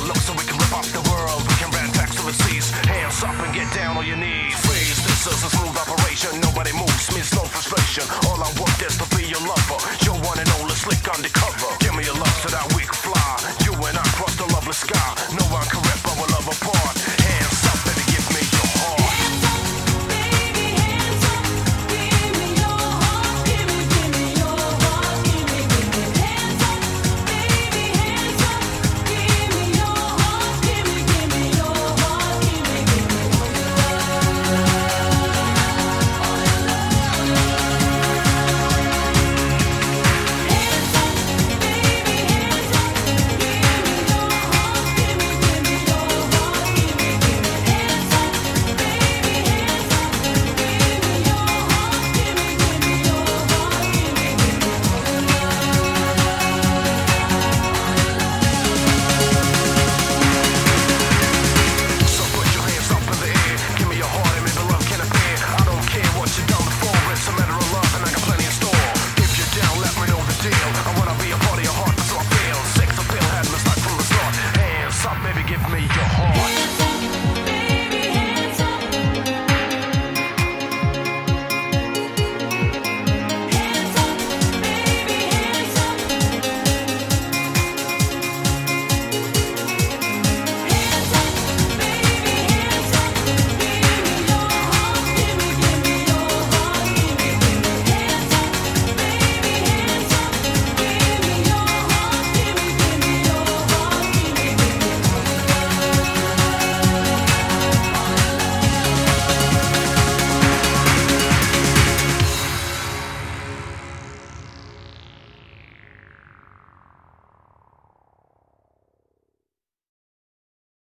look so we can rip off the world. We can rant tax till it cease. Hands up and get down on your knees. Freeze, this is a smooth operation. Nobody moves, means no frustration. All I want is to be your lover. Your one and only slick undercover. Give me your love so that we can fly. You and I cross the lovely sky. No one can rip our love apart. Hands up, baby, give me your heart. Hands up, baby, hands up. Give me your heart. Give me your heart. Give me hands up, baby, hands up. Give me your heart. Give me your heart. Give me all your Hands up, baby, hands up. Give me your heart. Give me your heart. Give me hands up, baby, hands up. Give me your heart. Give me your heart. Give me So put your hands up in the air. Give me your heart and maybe love can appear. I don't care what you've done before. It's a matter of love and I got plenty in store. If you're down, let me know the deal. I wanna be a part of your heart, that's how I feel. Sex appeal had me stuck from the start. Hands up, baby, give me your heart.